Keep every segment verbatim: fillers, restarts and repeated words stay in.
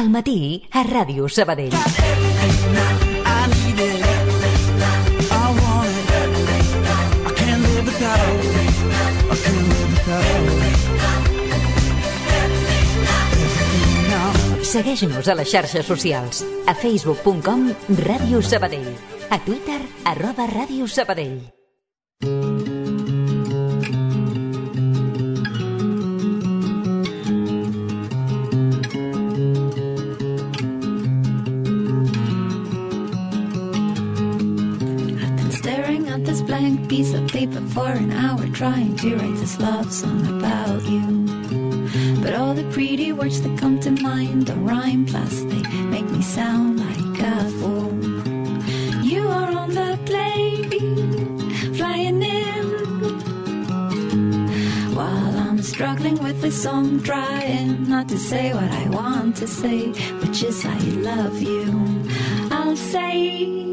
Al matí a Ràdio Sabadell. Segueix-nos a les xarxes socials. A facebook punt com Ràdio Sabadell. A Twitter, arroba Ràdio Sabadell. I've been staring at this blank piece of paper for an hour, trying to write this love song about you. But all the pretty words that come to mind don't rhyme, plus they make me sound like a fool. You are on the plane, flying in, while I'm struggling with this song, trying not to say what I want to say, which is I love you. I'll say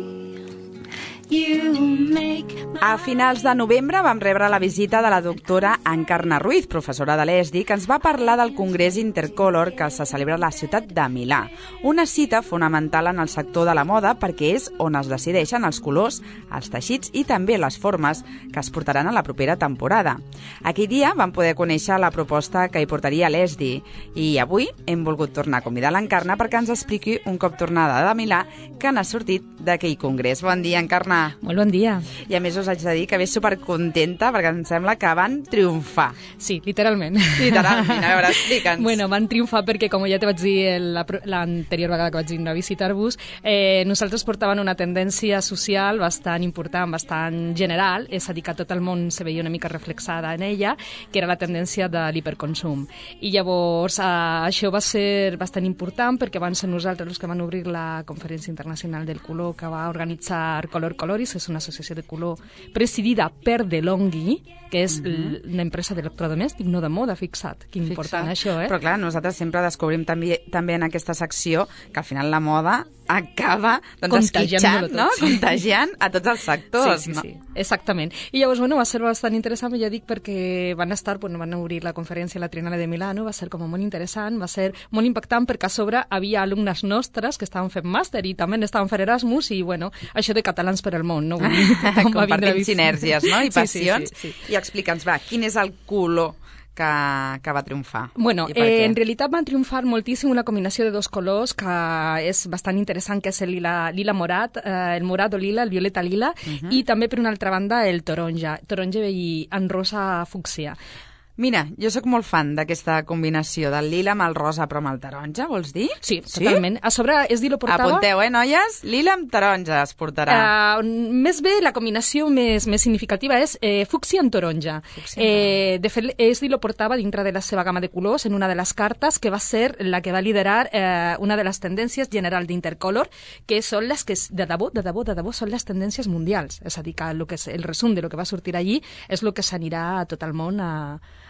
you make my... A finals de novembre vam rebre la visita de la doctora Encarna Ruiz, professora de l'E S D I, que ens va parlar del Congrés Intercolor que se celebra a la ciutat de Milà. Una cita fonamental en el sector de la moda perquè és on es decideixen els colors, els teixits i també les formes que es portaran a la propera temporada. Aquell dia vam poder conèixer la proposta que hi portaria l'E S D I i avui hem volgut tornar a convidar l'Encarna perquè ens expliqui un cop tornada de Milà que n'ha sortit d'aquell congrés. Bon dia, Encarna. Molt bon dia. I a més us haig de dir que ve supercontenta perquè em sembla que van triomfar. Sí, literalment. Literalment, a veure, explica'ns. Bueno, van triomfar perquè, com ja te vaig dir l'anterior vegada que vaig vindre a visitar-vos, eh, nosaltres portaven una tendència social bastant important, bastant general, és a dir, que tot el món se veia una mica reflexada en ella, que era la tendència de l'hiperconsum. I llavors eh, això va ser bastant important perquè van ser nosaltres els que van obrir la Conferència Internacional del Color que va organitzar Color Coloris, és una associació de color presidida per DeLonghi, que és uh-huh. una empresa d'electrodomèstic, no de moda, fixa't. Que important fixa't. Això, eh? Però clar, nosaltres sempre descobrim també, també en aquesta secció que al final la moda acaba doncs, esquitxant, no? Sí. Contagiant a tots els sectors. Sí, sí, no? sí, exactament. I llavors, bueno, va ser bastant interessant, ja dic, perquè van estar, bueno, van obrir la conferència a la Triennale de Milano, va ser com molt interessant, va ser molt impactant perquè a sobre havia alumnes nostres que estaven fent màster i també estaven fent Erasmus i, bueno, això de catalans per al món, no? Vull dir, compartim sinergies, no? I passions. Sí, sí, sí, sí. I explica'ns, va, quin és el color que, que va triomfar? Bueno, eh, en realitat van triomfar moltíssim una combinació de dos colors que és bastant interessant, que és el lila, lila morat, eh, el morat o lila, el violeta lila, uh-huh. i també, per una altra banda, el taronja, taronja i en rosa fúcsia. Mira, jo sóc molt fan d'aquesta combinació del lila amb el rosa però amb el taronja, vols dir? Sí, sí? Totalment. A sobre, es dir, lo portava... Apunteu, eh, noies? Lila amb taronja es portarà. Uh, més bé, la combinació més, més significativa és eh, fúcsia amb taronja. Eh, de fet, es dir, lo portava dintre de la seva gamma de colors en una de les cartes que va ser la que va liderar eh, una de les tendències general d'Intercolor, que són les que, de debò, de debò, de debò, són les tendències mundials. És a dir, que, lo que és el resum de lo que va sortir allí és el que s'anirà a tot el món a...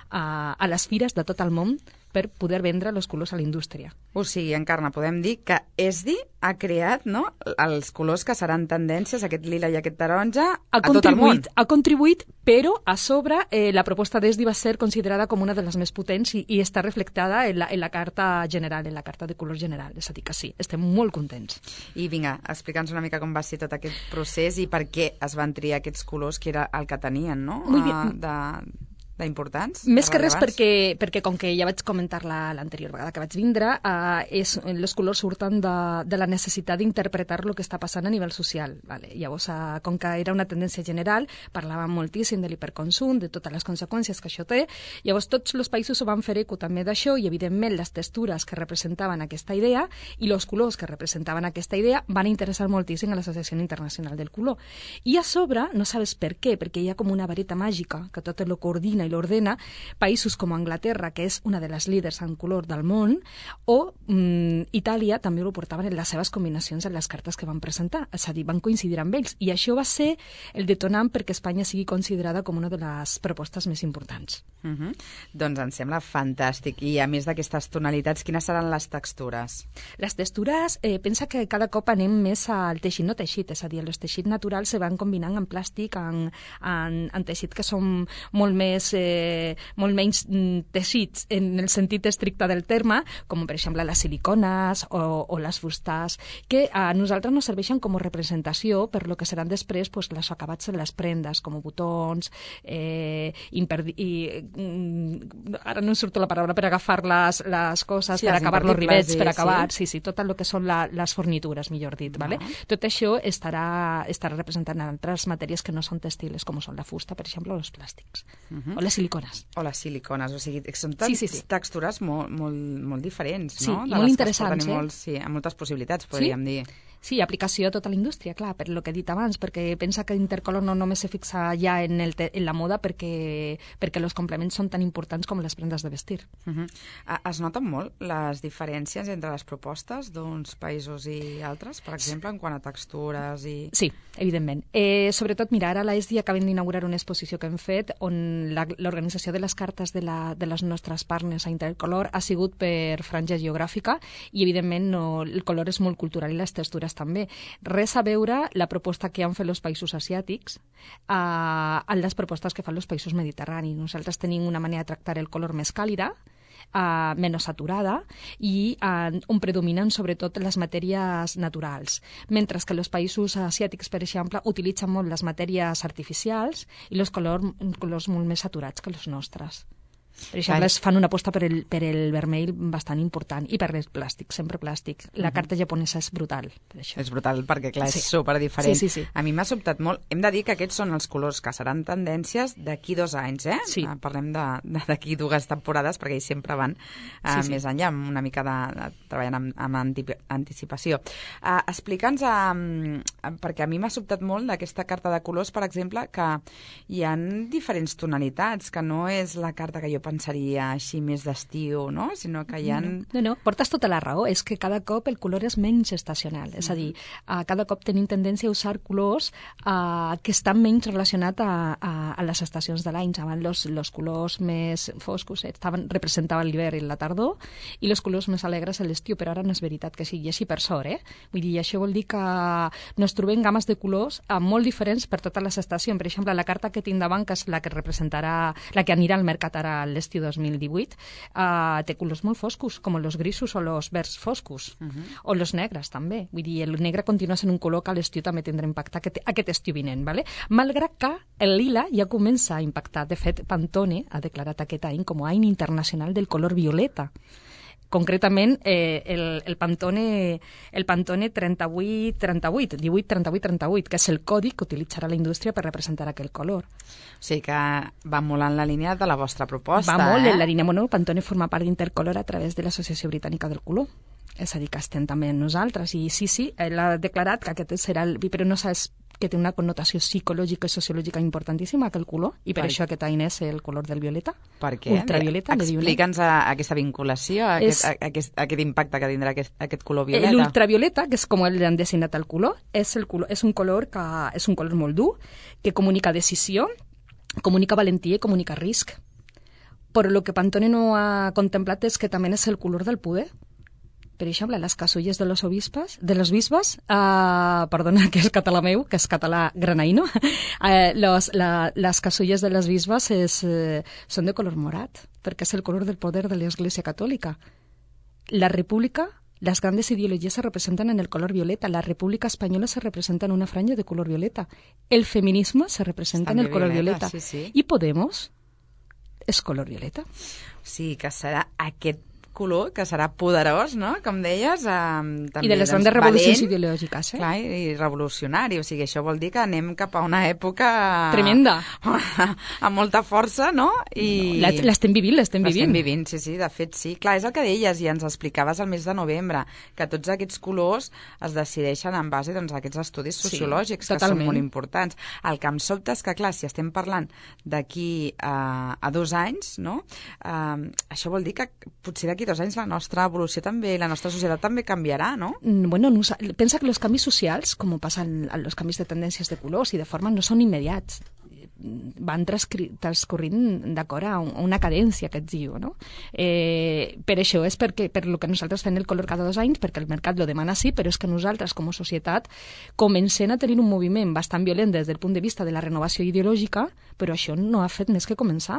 A, a les fires de tot el món per poder vendre els colors a la indústria. O sigui, Encarna, podem dir que E S D I ha creat, no?, els colors que seran tendències, aquest lila i aquest taronja, a tot el món. Ha contribuït, però a sobre eh, la proposta d'E S D I va ser considerada com una de les més potents i, i està reflectada en la, en la carta general, en la carta de color general. És a dir, que sí, estem molt contents. I vinga, explica'ns una mica com va ser tot aquest procés i per què es van triar aquests colors, que era el que tenien, no?, Muy bien. Uh, de... d'importants? Més que res perquè, perquè com que ja vaig comentar l'anterior vegada que vaig vindre, eh, és, els colors surten de, de la necessitat d'interpretar el que està passant a nivell social. Vale? Llavors, eh, com que era una tendència general, parlàvem moltíssim de l'hiperconsum, de totes les conseqüències que això té, llavors tots els països ho van fer eco també d'això i, evidentment, les textures que representaven aquesta idea i els colors que representaven aquesta idea van interessar moltíssim a l'Associació Internacional del Color. I a sobre, no sabes per què, perquè hi ha com una vareta màgica que tot el coordina i l'ordena, països com Anglaterra, que és una de les líders en color del món, o mm, Itàlia també ho portaven en les seves combinacions en les cartes que van presentar, és a dir, van coincidir amb ells, i això va ser el detonant perquè Espanya sigui considerada com una de les propostes més importants. Uh-huh. Doncs em sembla fantàstic, i a més d'aquestes tonalitats, quines seran les textures? Les textures, eh, pensa que cada cop anem més al teixit no teixit, és a dir, els teixits naturals se van combinant en plàstic, en, en, en teixit que són molt més eh, molt menys teixits en el sentit estricte del terme, com per exemple les silicones o, o les fustars, que a nosaltres nos serveixen com a representació per lo que seran després pues, les acabats en les prendes, com botons, eh, imperdi... i, mm, ara no em surto la paraula, per agafar les, les coses, sí, per acabar los rivets, per acabar, sí, sí, tot el que són la, les fornitures, millor dit, no. Vale? Tot això estarà, estarà representant altres matèries que no són textiles, com són la fusta, per exemple, o els plàstics, uh -huh. o les silicones. O les silicones, o sigui, són sí, sí, sí. textures molt, molt, molt diferents, sí, no? Sí, i molt interessants, eh? Molt, sí, amb moltes possibilitats, podríem sí? dir. Sí, aplicació a tota la indústria, clar, per lo que he dit abans, perquè pensa que Intercolor no només se fixa ja en, el te en la moda perquè, perquè els complements són tan importants com les prendes de vestir. Uh -huh. Es noten molt les diferències entre les propostes d'uns països i altres, per exemple, en quant a textures i... Sí, evidentment. Eh, sobretot, mira, ara a l'A E S D I acabem d'inaugurar una exposició que hem fet on l'organització de les cartes de, la, de les nostres partners a Intercolor ha sigut per franja geogràfica i, evidentment, no, el color és molt cultural i les textures també. Res a veure la proposta que han fet els països asiàtics a, a les propostes que fan els països mediterranis. Nosaltres tenim una manera de tractar el color més càlida, Uh, menys saturada i uh, on predominen sobretot les matèries naturals, mentre que els països asiàtics, per exemple, utilitzen molt les matèries artificials i els colors, colors molt més saturats que els nostres. Per exemple, es fan una aposta per el, per el vermell bastant important i per el plàstic, sempre plàstic. La carta japonesa és brutal. Per això. És brutal perquè, clar, sí. és superdiferent. Sí, sí, sí. A mi m'ha sobtat molt. Hem de dir que aquests són els colors que seran tendències d'aquí dos anys, eh? Sí. Uh, parlem d'aquí dues temporades perquè ells sempre van uh, sí, sí. més enllà, amb una mica de, de treballant amb, amb anticipació. Uh, Explica'ns, uh, perquè a mi m'ha sobtat molt d'aquesta carta de colors, per exemple, que hi ha diferents tonalitats, que no és la carta que jo pensaria així més d'estiu, no? Sinó que hi ha... No, no, no, portes tota la raó. És que cada cop el color és menys estacional. És a dir, uh, cada cop tenim tendència a usar colors uh, que estan menys relacionats a, a, a les estacions de l'any. Abans els colors més foscos estaven, representaven l'hivern i la tardor i els colors més alegres a l'estiu, però ara no és veritat que sigui així per sort, eh? Vull dir, això vol dir que nos trobem games de colors uh, molt diferents per totes les estacions. Per exemple, la carta que tinc davant, que és la que representarà, la que anirà al mercat ara l'estiu dos mil divuit, uh, té colors molt foscos, com els grisos o els verds foscos, uh -huh. o els negres també. Vull dir, el negre continua sent un color que a l'estiu també tindrà impacte aquest, aquest estiu vinent, ¿vale? Malgrat que el lila ja comença a impactar. De fet, Pantone ha declarat aquest any com a any internacional del color violeta. Concretament, eh, el, el Pantone, el Pantone trenta-vuit trenta-vuit, divuit trenta-vuit trenta-vuit, que és el codi que utilitzarà la indústria per representar aquell color. O sigui que va molt en la línia de la vostra proposta, Va molt eh? en la línia. Bueno, Pantone forma part d'Intercolor a través de l'Associació Britànica del Color. És a dir, que estem també nosaltres. I sí, sí, ell ha declarat que aquest serà el... Però no saps que té una connotació psicològica i sociològica importantíssima, aquell color, i per, per això aquest any és el color del violeta. Per què? Ultravioleta. Explica'ns a, a aquesta vinculació, a, és, aquest, a, aquest, a aquest impacte que tindrà aquest, aquest color violeta. L'ultravioleta, que és com el han designat el color, és, el color, és un color que és un color molt dur, que comunica decisió, comunica valentia i comunica risc. Però el que Pantone no ha contemplat és que també és el color del poder. Per exemple, les casulles de los obispes, de los bisbes, uh, perdona, que és català meu, que és català granaïno, uh, los, la, les casulles de les bisbes és, uh, són de color morat, perquè és el color del poder de l'Església Catòlica. La república, les grandes ideologies se representen en el color violeta. La República Espanyola se representa en una franja de color violeta. El feminisme se representa en el color violeta. violeta. Sí, sí. I Podemos és color violeta. O sigui que serà aquest color, que serà poderós, no?, com deies. Eh, també, I de les grandes doncs, revolucions ideològiques, eh? Clar, i revolucionari. O sigui, això vol dir que anem cap a una època... Tremenda. Amb molta força, no? I... No, l'estem vivint, l'estem vivint. L'estem vivint, sí, sí, de fet, sí. Clar, és el que deies i ens explicaves el mes de novembre, que tots aquests colors es decideixen en base doncs, a aquests estudis sociològics, sí, que són molt importants. El que em sobta és que, clar, si estem parlant d'aquí a, a dos anys, no?, eh, això vol dir que potser d'aquí dos anys la nostra evolució també, la nostra societat també canviarà, no? Bueno, no, pensa que els canvis socials, com passen els canvis de tendències de colors i de forma, no són immediats. Van transcorrint d'acord a una cadència que et diu, no? Eh, per això és perquè, per el que nosaltres fem el color cada dos anys, perquè el mercat lo demana sí, però és que nosaltres com a societat comencem a tenir un moviment bastant violent des del punt de vista de la renovació ideològica, però això no ha fet més que començar.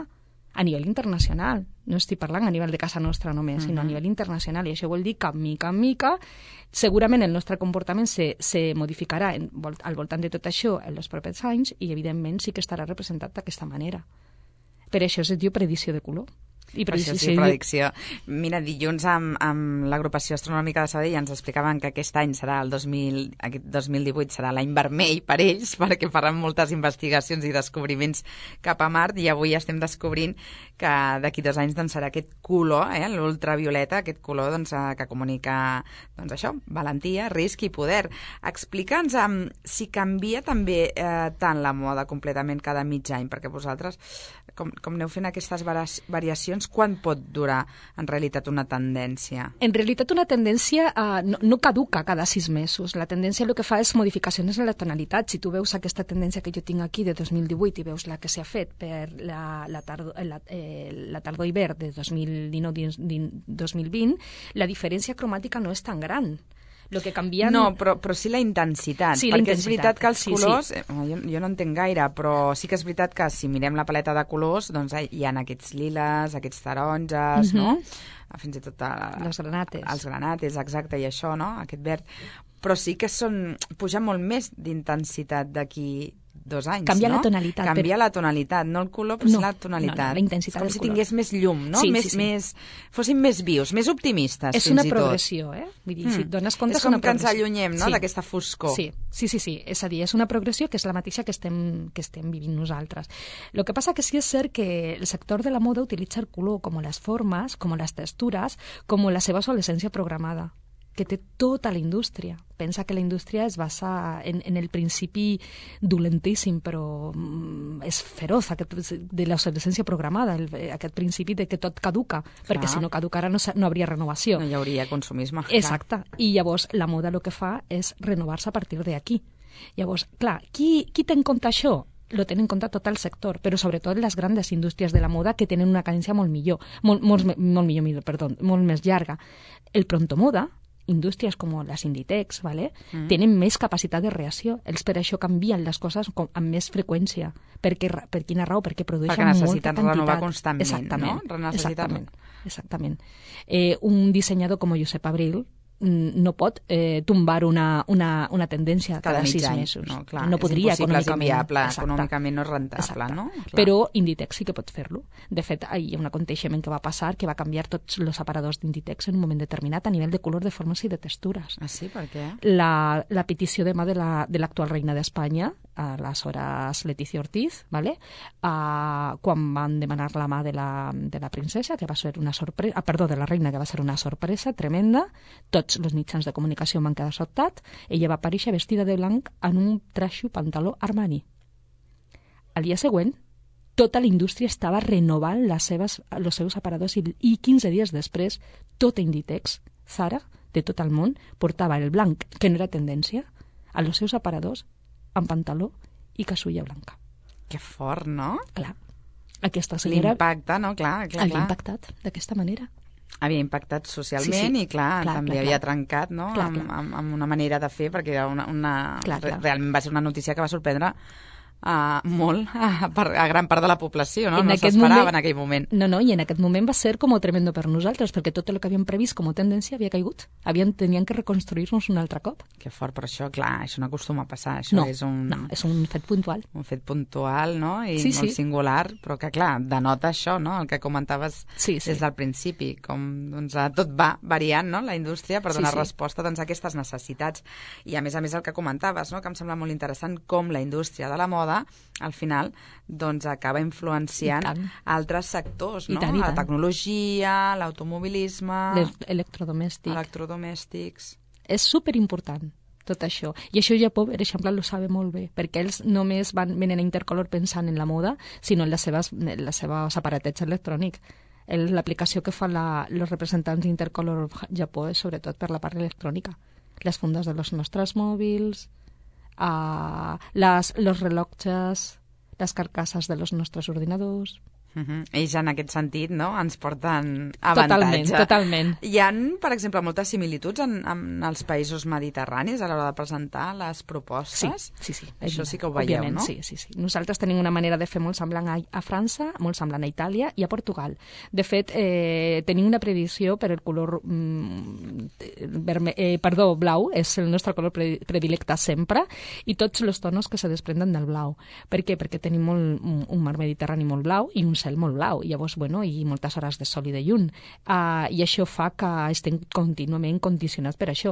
a nivell internacional. No estic parlant a nivell de casa nostra només, sinó a nivell internacional. I això vol dir que, mica en mica, segurament el nostre comportament se, se modificarà en, al voltant de tot això en els propers anys i, evidentment, sí que estarà representat d'aquesta manera. Per això es diu predicció de color. I per això sí, predicció. Mira, dilluns amb, amb l'agrupació astronòmica de Sabadell ens explicaven que aquest any serà el dos mil, aquest dos mil divuit serà l'any vermell per ells, perquè faran moltes investigacions i descobriments cap a Mart, i avui estem descobrint que d'aquí dos anys doncs, serà aquest color, eh, l'ultravioleta, aquest color doncs, que comunica doncs, això, valentia, risc i poder. Explica'ns um, si canvia també eh, tant la moda completament cada mig any, perquè vosaltres, com, com aneu fent aquestes variacions, quan pot durar en realitat una tendència? En realitat una tendència uh, no, no caduca cada sis mesos. La tendència el que fa és modificacions en la tonalitat. Si tu veus aquesta tendència que jo tinc aquí de dos mil divuit i veus la que s'ha fet per la, la, tardo, la, eh, la tardor-hivern de dos mil dinou dos mil vint, la diferència cromàtica no és tan gran. Lo que canvien... No, però, però sí la intensitat, sí, perquè la intensitat. És veritat que els sí, colors, sí. Eh, jo, jo no entenc gaire, però sí que és veritat que si mirem la paleta de colors, doncs hi ha aquests liles, aquests taronges, mm-hmm. no? Fins i tot a, les granates. Els granates, exacte, i això, no? Aquest verd. Però sí que són, puja molt més d'intensitat d'aquí dos anys, Canvia no? la tonalitat. Canvia per... la tonalitat, no el color, però no, sí la tonalitat. No, no, la intensitat com del si color. tingués més llum, no? Sí, més, sí, sí. Més, fossin més vius, més optimistes, és fins una i tot. progressió, eh? Vull dir, mm. si et dones compte, és com una que ens allunyem, no?, sí. d'aquesta foscor. Sí, sí, sí, sí. És a dir, és una progressió que és la mateixa que estem, que estem vivint nosaltres. El que passa que sí és cert que el sector de la moda utilitza el color com les formes, com les textures, com la seva obsolescència programada, que té tota la indústria. Pensa que la indústria es basa en, en el principi dolentíssim, però mm, és feroç, aquest, de l'obsolescència programada, el, aquest principi de que tot caduca, clar. Perquè si no caducara no, no hauria renovació. No hi hauria consumisme. Exacte. Clar. I llavors la moda el que fa és renovar-se a partir d'aquí. Llavors, clar, qui, qui té en compte això? Lo tenen en compte tot el sector, però sobretot les grans indústries de la moda que tenen una cadència molt millor, molt, molt, molt millor, perdó, molt més llarga. El prontomoda, indústries com les Inditex, ¿vale? mm. tenen més capacitat de reacció. Ells per això canvien les coses com, amb més freqüència. Per, què, per quina raó? Perquè produeixen molta quantitat. Perquè necessiten renovar constantment, exactament, no? Necessiten... Exactament. exactament. Eh, un dissenyador com Josep Abril no pot eh, tombar una, una, una tendència cada, cada sis any. mesos. No, clar, no podria econòmicament. És inviable, econòmicament no és rentable, no? Clar. Però Inditex sí que pot fer-lo. De fet, hi ha un aconteixement que va passar que va canviar tots els aparadors d'Inditex en un moment determinat a nivell de color, de formes i de textures. Ah, sí? Per què? La, la petició de mà de l'actual la, reina d'Espanya, aleshores Leticia Ortiz, ¿vale? uh, quan van demanar la mà de la, de la princesa, que va ser una sorpresa, ah, perdó, de la reina, que va ser una sorpresa tremenda, tots els mitjans de comunicació van quedar sobtats, ella va aparèixer vestida de blanc en un trajo pantaló Armani. Al dia següent, tota la indústria estava renovant les seves, els seus aparadors i, i quinze dies després, tota Inditex, Zara, de tot el món, portava el blanc, que no era tendència, a els seus aparadors amb pantaló i casulla blanca. Que fort, no? Clar. Aquesta senyora... L'impacte, no? Clar, clar, havia clar. impactat d'aquesta manera. Havia impactat socialment sí, sí. i, clar, clar també clar, havia clar. trencat, no?, clar, clar. Amb, amb, amb una manera de fer, perquè era una... una clar, clar. Realment va ser una notícia que va sorprendre Uh, molt a, a gran part de la població, no? En no s'esperava en aquell moment. No, no, i en aquest moment va ser com tremendo per nosaltres, perquè tot el que havíem previst com a tendència havia caigut. Havien, tenien que reconstruir-nos un altre cop. Que fort, però això, clar, això no acostuma a passar. Això no, és un... no, és un fet puntual. Un fet puntual, no? I sí, molt sí. singular, però que, clar, denota això, no? El que comentaves sí, sí. des del principi, com doncs, tot va variant, no?, la indústria per donar sí, sí. resposta doncs, a aquestes necessitats. I, a més a més, el que comentaves, no?, que em sembla molt interessant com la indústria de la moda al final doncs, acaba influenciant altres sectors, no? tant, la tecnologia, l'automobilisme, electrodomèstics. electrodomèstics. És superimportant tot això. I això Japó, per exemple, ho sabe molt bé, perquè ells només van, venen a Intercolor pensant en la moda, sinó en les seves, en les seves aparatets electrònics. L'aplicació que fan els representants d'Intercolor Japó és sobretot per la part electrònica. Les fundes de los nostres mòbils, Uh, les, los relojes, les carcasses de los nostres ordinadors. Uh-huh. Ells, en aquest sentit, no?, ens porten avantatge. Totalment, totalment. Hi ha, per exemple, moltes similituds en, en els països mediterranis a l'hora de presentar les propostes? Sí, sí, sí. Això sí que ho veieu, òbviament, no? Sí, sí, sí. Nosaltres tenim una manera de fer molt semblant a, a França, molt semblant a Itàlia i a Portugal. De fet, eh, tenim una predicció per el color mm, verme, eh, perdó, blau, és el nostre color pre predilecte sempre, i tots els tonos que se desprenden del blau. Per què? Perquè tenim molt, un, un mar Mediterrani molt blau i un cel molt blau, llavors, bueno, i moltes hores de sol i de llum. Uh, I això fa que estem contínuament condicionats per això.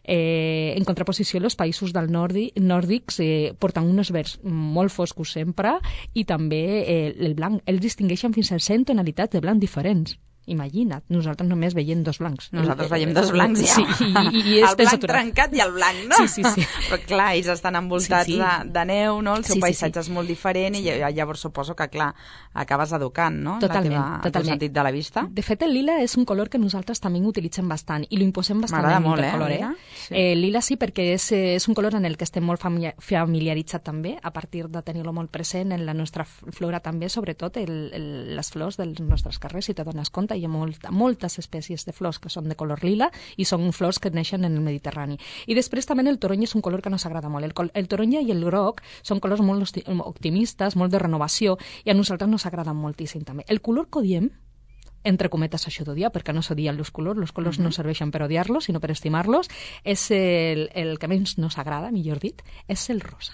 Eh, en contraposició, els països del nòrdic, nòrdics eh, porten uns verds molt foscos sempre i també eh, el blanc. Ells distingeixen fins a cent tonalitats de blanc diferents. Imagina't, nosaltres només veiem dos blancs. Nosaltres veiem dos blancs, ja. Sí, i, i, i el blanc saturat. trencat i el blanc, no? Sí, sí, sí. Però clar, ells estan envoltats sí, sí. De, de neu, no? El seu sí, sí, paisatge sí. és molt diferent sí. I llavors suposo que, clar, acabes educant, no? Totalment, la teva, totalment. El teu sentit de la vista. De fet, el lila és un color que nosaltres també utilitzem bastant i l'imposem bastant en molt, Intercolor. Eh? Eh? Sí. Eh, lila sí, perquè és, és un color en el que estem molt familiaritzats també, a partir de tenir-lo molt present en la nostra flora també, sobretot el, el, les flors dels nostres carrers, si te dones compte, hi ha molt, molt moltes espècies de flors que són de color lila i són flors que neixen en el Mediterrani. I després també el taronja és un color que no s'agrada molt. El, el taronja i el groc són colors molt optimistes, molt de renovació, i a nosaltres nos agraden moltíssim també. El color que odiem, entre cometes això d'odiar, perquè no s'odien els colors, els colors uh-huh. no serveixen per odiar-los, sinó per estimar-los, és el, el que menys nos agrada, millor dit, és el rosa.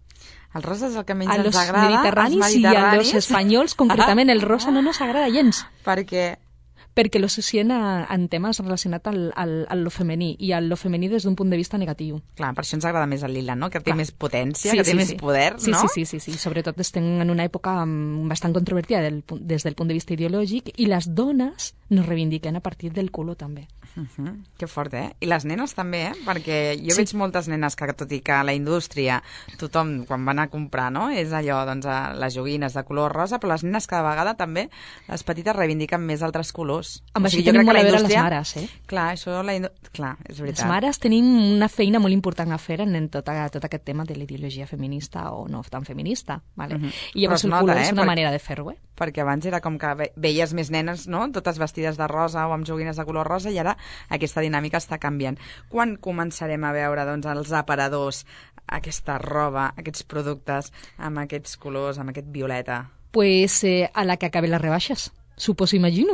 El rosa és el que menys a ens agrada. Mediterranis, als mediterranis i als espanyols, concretament, el rosa no nos agrada gens. Perquè... perquè l'associen en temes relacionats al, al, al lo femení, i al lo femení des d'un punt de vista negatiu. Clar, per això ens agrada més el lila, no? Que té Clar. més potència, sí, que té sí, més sí. poder, sí, no? Sí, sí, sí, sí. Sobretot estem en una època bastant controvertida del, des del punt de vista ideològic, i les dones nos reivindiquen a partir del color també. Uh -huh. Que fort, eh? I les nenes també, eh? Perquè jo sí. veig moltes nenes que, tot i que a la indústria tothom, quan van a comprar, no? És allò, doncs, les joguines de color rosa, però les nenes cada vegada també, les petites reivindiquen més altres colors. Amb o això sigui, tenim molt a veure indústria... les mares, eh? Clar, això, la indu... Clar, és veritat. Les mares tenim una feina molt important a fer en, en tot, a, tot aquest tema de la ideologia feminista o no tan feminista, vale? Uh -huh. I llavors el color eh? és una per... manera de fer-ho, eh? Perquè abans era com que veies més nenes, no?, totes vestides de rosa o amb joguines de color rosa, i ara aquesta dinàmica està canviant. Quan començarem a veure, doncs, els aparadors, aquesta roba, aquests productes amb aquests colors, amb aquest violeta? Pues eh, a la que acaben les rebaixes, suposo, imagino.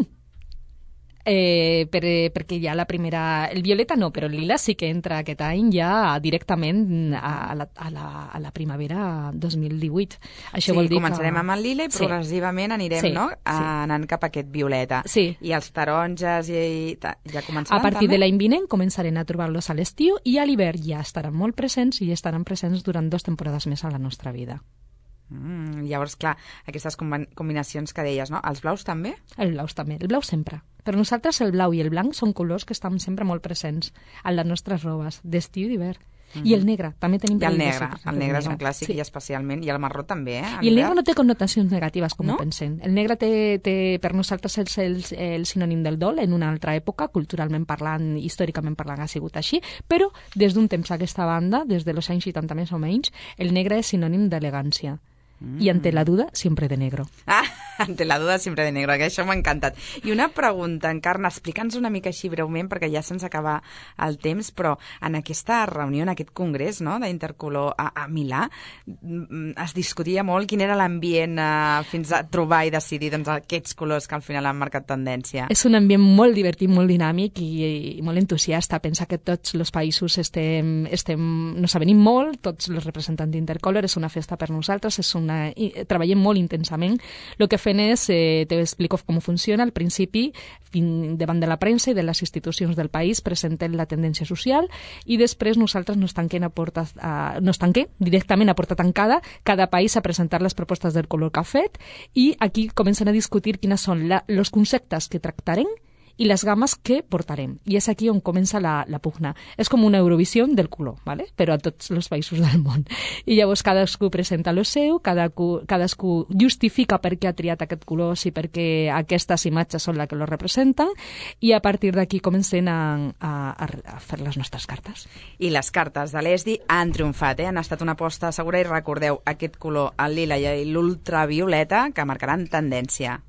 Eh, per, perquè ja la primera... El violeta no, però el lila sí que entra aquest any ja directament a la, a la, a la primavera dos mil divuit. Això Sí, vol dir començarem que... amb el lila i progressivament sí. anirem sí, no? sí. anant cap a aquest violeta. Sí. I els taronges i, i ja començaran A partir també? de l'any vinent començarem a trobar-los a l'estiu, i a l'hivern ja estaran molt presents i estaran presents durant dues temporades més a la nostra vida. Mm, llavors, clar, aquestes combinacions que deies, no? Els blaus també? El blau també, el blau sempre. Per nosaltres el blau i el blanc són colors que estan sempre molt presents en les nostres robes, d'estiu i d'hivern. Mm -hmm. I el negre, també tenim... I el negre, el, el negre és un clàssic, sí. I especialment, i el marró també, eh? I el negre no té connotacions negatives, com no? ho pensem. El negre té, té per nosaltres és el, el sinònim del dol en una altra època, culturalment parlant, històricament parlant, ha sigut així, però des d'un temps a aquesta banda, des de los anys seixanta més o menys, el negre és sinònim d'elegància. Mm. I ante la duda, siempre de negro. Ah, ante la duda, siempre de negro, que això m'ha encantat. I una pregunta, Encarna, explica'ns una mica així breument, perquè ja se'ns acaba el temps, però en aquesta reunió, en aquest congrés, no?, d'Intercolor a, a Milà, es discutia molt quin era l'ambient eh, fins a trobar i decidir, doncs, aquests colors que al final han marcat tendència. És un ambient molt divertit, molt dinàmic i, i molt entusiasta. Pensa que tots els països estem, estem, nos avenim molt, tots els representants d'Intercolor, és una festa per nosaltres, és un Una, i, treballem molt intensament. El que fem és, eh, t'explico com funciona. Al principi, fin, davant de la premsa i de les institucions del país, presentem la tendència social, i després nosaltres nos tanquem a porta, a, nos tanquem directament a porta tancada, cada país a presentar les propostes del color que ha fet, i aquí comencen a discutir quines són la, els conceptes que tractarem i les games que portarem. I és aquí on comença la, la pugna. És com una Eurovisió del color, ¿vale? Però a tots els països del món. I llavors cadascú presenta lo seu, cadascú, cadascú justifica per què ha triat aquest color, si perquè aquestes imatges són les que lo representen, i a partir d'aquí comencem a, a, a fer les nostres cartes. I les cartes de l'E S D I han triomfat, eh? Han estat una aposta segura i recordeu aquest color, el lila i l'ultravioleta, que marcaran tendència.